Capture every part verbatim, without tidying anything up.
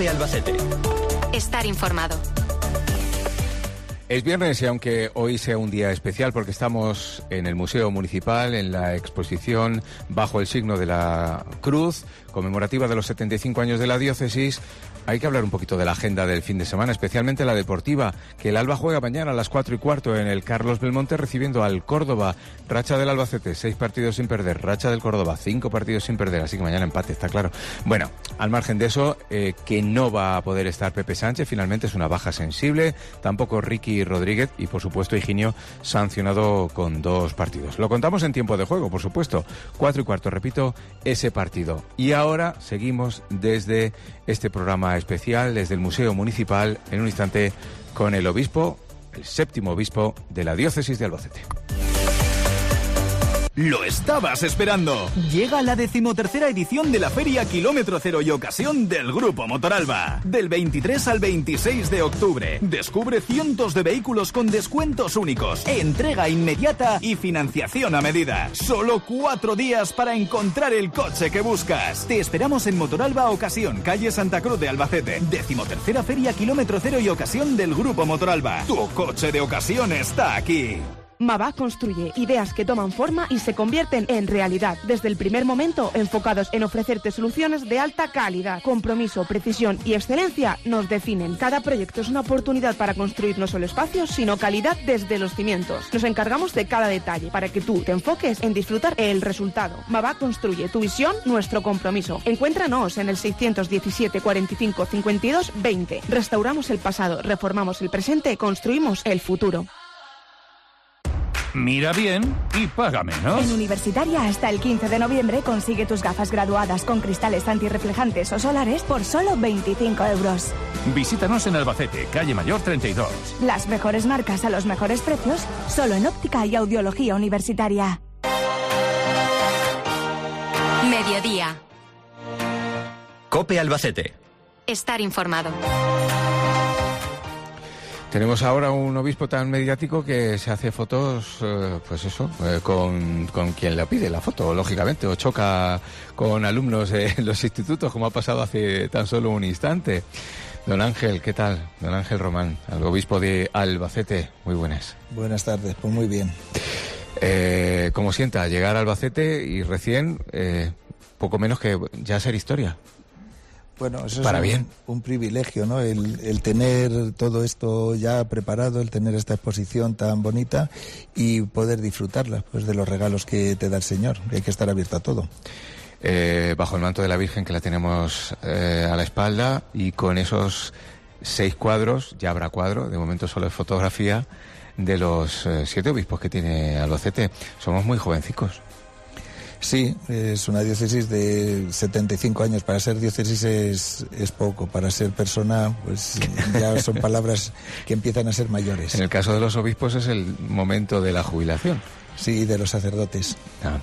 COPE Albacete. Estar informado. Es viernes y aunque hoy sea un día especial porque estamos en el Museo Municipal, en la exposición Bajo el signo de la cruz, conmemorativa de los setenta y cinco años de la diócesis, hay que hablar un poquito de la agenda del fin de semana, especialmente la deportiva, que el Alba juega mañana a las cuatro y cuarto en el Carlos Belmonte recibiendo al Córdoba. Racha del Albacete, seis partidos sin perder. Racha del Córdoba, cinco partidos sin perder. Así que mañana empate, está claro. Bueno, al margen de eso, eh, que no va a poder estar Pepe Sánchez, finalmente es una baja sensible. Tampoco Ricky Rodríguez y, por supuesto, Higinio sancionado con dos partidos. Lo contamos en tiempo de juego, por supuesto. Cuatro y cuarto, repito, ese partido. Y ahora seguimos desde este programa especial, desde el Museo Municipal, en un instante con el obispo, el séptimo obispo de la diócesis de Albacete. Lo estabas esperando. Llega la decimotercera edición de la Feria Kilómetro Cero y Ocasión del Grupo Motoralba. Del veintitrés al veintiséis de octubre. Descubre cientos de vehículos con descuentos únicos, entrega inmediata y financiación a medida. Solo cuatro días para encontrar el coche que buscas. Te esperamos en Motoralba Ocasión, calle Santa Cruz de Albacete. Decimotercera Feria Kilómetro Cero y Ocasión del Grupo Motoralba. Tu coche de ocasión está aquí. Mavak construye ideas que toman forma y se convierten en realidad, desde el primer momento enfocados en ofrecerte soluciones de alta calidad. Compromiso, precisión y excelencia nos definen. Cada proyecto es una oportunidad para construir no solo espacios, sino calidad desde los cimientos. Nos encargamos de cada detalle para que tú te enfoques en disfrutar el resultado. Mavak construye, tu visión, nuestro compromiso. Encuéntranos en el seiscientos diecisiete cuarenta y cinco cincuenta y dos veinte. Restauramos el pasado, reformamos el presente, construimos el futuro. Mira bien y paga menos. En Universitaria, hasta el quince de noviembre, consigue tus gafas graduadas con cristales antirreflejantes o solares por solo veinticinco euros. Visítanos en Albacete, calle Mayor treinta y dos. Las mejores marcas a los mejores precios, solo en Óptica y Audiología Universitaria. Mediodía. COPE Albacete. Estar informado. Tenemos ahora un obispo tan mediático que se hace fotos, eh, pues eso, eh, con, con quien le pide la foto, lógicamente, o choca con alumnos de los institutos, como ha pasado hace tan solo un instante. Don Ángel, ¿qué tal? Don Ángel Román, el obispo de Albacete, muy buenas. Buenas tardes, pues muy bien. Eh, ¿Cómo sienta llegar a Albacete y recién, eh, poco menos que ya ser historia? Bueno, eso Para es un, bien. un privilegio, ¿no? El, el tener todo esto ya preparado, el tener esta exposición tan bonita y poder disfrutarla, pues, de los regalos que te da el Señor. Hay que estar abierto a todo. Eh, bajo el manto de la Virgen, que la tenemos eh, a la espalda, y con esos seis cuadros, ya habrá cuadro, de momento solo es fotografía, de los eh, siete obispos que tiene Albacete. Somos muy jovencicos. Sí, es una diócesis de setenta y cinco años. Para ser diócesis es, es poco. Para ser persona, pues ya son palabras que empiezan a ser mayores. En el caso de los obispos es el momento de la jubilación. Sí, de los sacerdotes. Ah.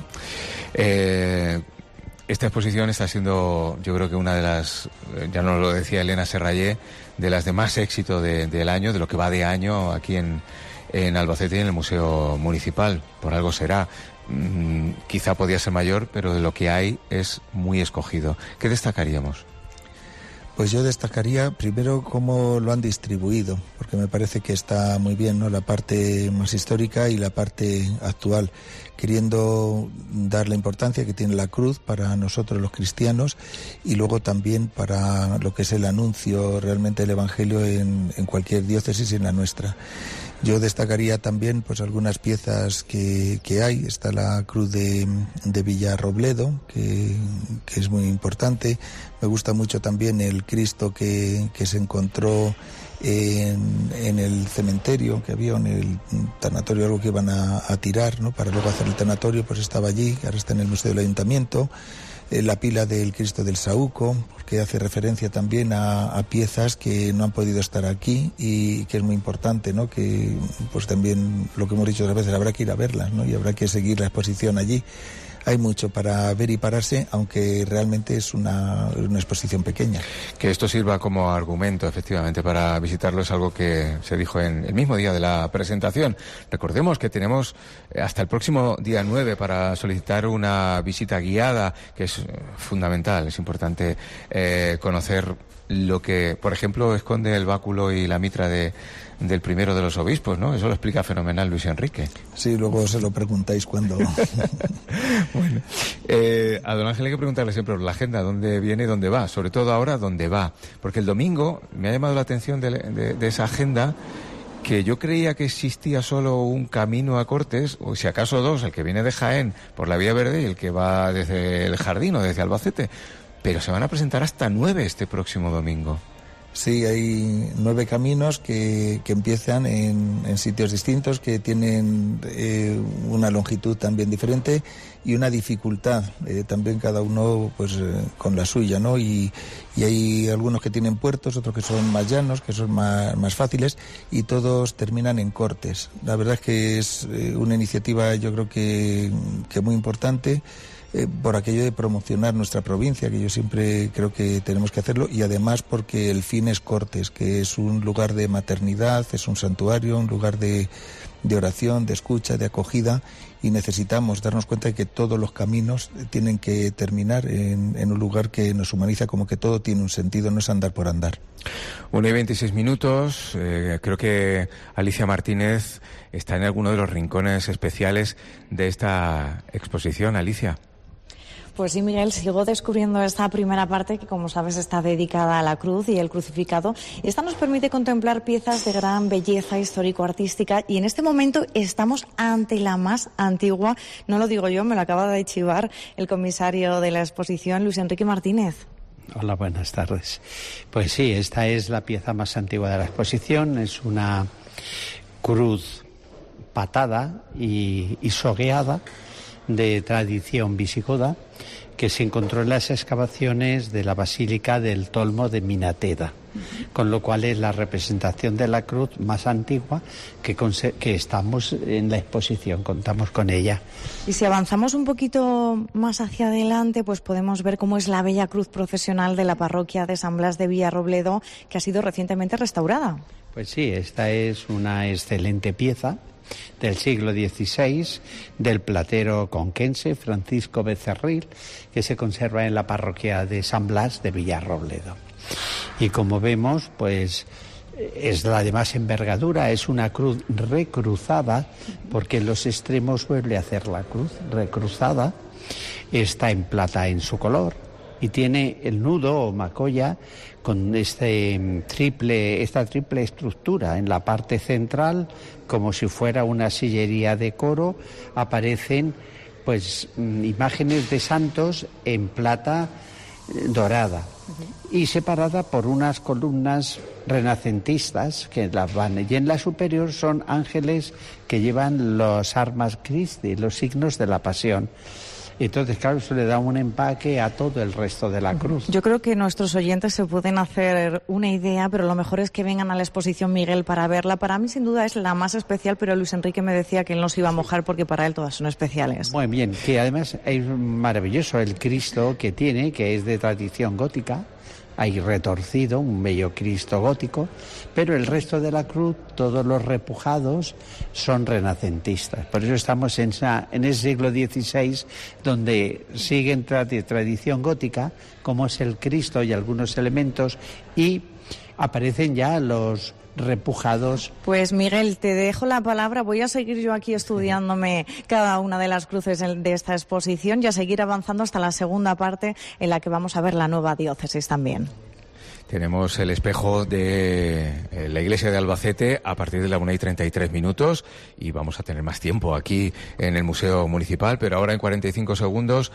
Eh, esta exposición está siendo, yo creo que una de las, ya nos lo decía Elena Serrayé, de las de más éxito de, del año, de lo que va de año aquí en, en Albacete y en el Museo Municipal. Por algo será. Mm, quizá podía ser mayor, pero de lo que hay es muy escogido. ¿Qué destacaríamos? Pues yo destacaría primero cómo lo han distribuido, porque me parece que está muy bien, ¿no? La parte más histórica y la parte actual, queriendo dar la importancia que tiene la cruz para nosotros los cristianos y luego también para lo que es el anuncio realmente del Evangelio en, en cualquier diócesis y en la nuestra. Yo destacaría también pues algunas piezas que, que hay. Está la cruz de, de Villarrobledo, que, que es muy importante. Me gusta mucho también el Cristo que, que se encontró en, en el cementerio que había, en el tanatorio, algo que iban a, a tirar, ¿no? Para luego hacer el tanatorio, pues estaba allí, que ahora está en el Museo del Ayuntamiento. Eh, la pila del Cristo del Saúco, porque hace referencia también a, a piezas que no han podido estar aquí y que es muy importante, ¿no? Que pues también lo que hemos dicho otras veces, habrá que ir a verlas, ¿no? Y habrá que seguir la exposición allí. hay mucho para ver y pararse, aunque realmente es una, una exposición pequeña. Que esto sirva como argumento, efectivamente, para visitarlo es algo que se dijo en el mismo día de la presentación. Recordemos que tenemos hasta el próximo día nueve para solicitar una visita guiada, que es fundamental, es importante eh, conocer lo que, por ejemplo, esconde el báculo y la mitra de, del primero de los obispos, ¿no? Eso lo explica fenomenal Luis Enrique. Sí, luego se lo preguntáis cuando... Bueno, eh, a don Ángel hay que preguntarle siempre por la agenda, dónde viene y dónde va, sobre todo ahora dónde va, porque el domingo me ha llamado la atención de, de, de esa agenda, que yo creía que existía solo un camino a Cortes, o si acaso dos, el que viene de Jaén por la Vía Verde y el que va desde el Jardín o desde Albacete. Pero se van a presentar hasta nueve este próximo domingo. Sí, hay nueve caminos que, que empiezan en, en sitios distintos, que tienen eh, una longitud también diferente y una dificultad, eh, también cada uno pues eh, con la suya, ¿no? Y, y hay algunos que tienen puertos, otros que son más llanos, que son más, más fáciles, y todos terminan en Cortes. La verdad es que es eh, una iniciativa, yo creo que, que muy importante, Eh, por aquello de promocionar nuestra provincia, que yo siempre creo que tenemos que hacerlo, y además porque el fin es Cortes, que es un lugar de maternidad, es un santuario, un lugar de, de oración, de escucha, de acogida, y necesitamos darnos cuenta de que todos los caminos tienen que terminar en, en un lugar que nos humaniza, como que todo tiene un sentido, no es andar por andar. Una y veintiséis minutos, eh, creo que Alicia Martínez está en alguno de los rincones especiales de esta exposición. Alicia. Pues sí, Miguel, sigo descubriendo esta primera parte que, como sabes, está dedicada a la cruz y el crucificado. Esta nos permite contemplar piezas de gran belleza histórico-artística, y en este momento estamos ante la más antigua, no lo digo yo, me lo acaba de chivar el comisario de la exposición, Luis Enrique Martínez. Hola, buenas tardes. Pues sí, esta es la pieza más antigua de la exposición, es una cruz patada y, y sogueada de tradición visigoda, que se encontró en las excavaciones de la Basílica del Tolmo de Minateda, con lo cual es la representación de la cruz más antigua que, que estamos en la exposición, contamos con ella. Y si avanzamos un poquito más hacia adelante, pues podemos ver cómo es la bella cruz procesional de la parroquia de San Blas de Villarrobledo, que ha sido recientemente restaurada. Pues sí, esta es una excelente pieza del siglo dieciséis, del platero conquense Francisco Becerril, que se conserva en la parroquia de San Blas de Villarrobledo. Y como vemos, pues es la de más envergadura, es una cruz recruzada, porque en los extremos vuelve a hacer la cruz recruzada, está en plata en su color y tiene el nudo o macolla con este triple, esta triple estructura. En la parte central, como si fuera una sillería de coro, aparecen pues imágenes de santos en plata dorada y separada por unas columnas renacentistas que las van, y en la superior son ángeles que llevan las armas Christi, los signos de la pasión. Entonces, claro, eso le da un empaque a todo el resto de la cruz. Yo creo que nuestros oyentes se pueden hacer una idea, pero lo mejor es que vengan a la exposición, Miguel, para verla. Para mí, sin duda, es la más especial, pero Luis Enrique me decía que él no se iba a mojar porque para él todas son especiales. Muy bien, que además es maravilloso el Cristo que tiene, que es de tradición gótica. Hay retorcido, un bello Cristo gótico, pero el resto de la cruz, todos los repujados, son renacentistas. Por eso estamos en, esa, en ese siglo dieciséis, donde siguen tra- de tradición gótica, como es el Cristo y algunos elementos, y aparecen ya los repujados. Pues Miguel, te dejo la palabra. Voy a seguir yo aquí estudiándome cada una de las cruces de esta exposición y a seguir avanzando hasta la segunda parte, en la que vamos a ver la nueva diócesis también. Tenemos el espejo de la iglesia de Albacete a partir de la una y treinta y tres minutos, y vamos a tener más tiempo aquí en el Museo Municipal, pero ahora en cuarenta y cinco segundos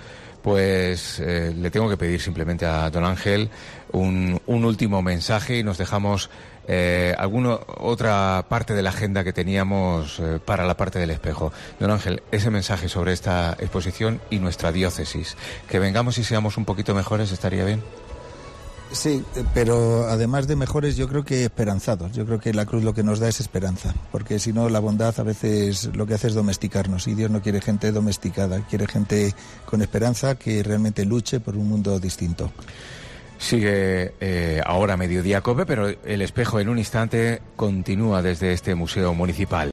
pues eh, le tengo que pedir simplemente a don Ángel un, un último mensaje, y nos dejamos eh, alguna otra parte de la agenda que teníamos eh, para la parte del espejo. Don Ángel, ese mensaje sobre esta exposición y nuestra diócesis. Que vengamos y seamos un poquito mejores, ¿estaría bien? Sí, pero además de mejores, yo creo que esperanzados. Yo creo que la cruz lo que nos da es esperanza, porque si no, la bondad a veces lo que hace es domesticarnos, y Dios no quiere gente domesticada, quiere gente con esperanza que realmente luche por un mundo distinto. Sigue eh, ahora Mediodía Cope, pero el espejo en un instante continúa desde este Museo Municipal.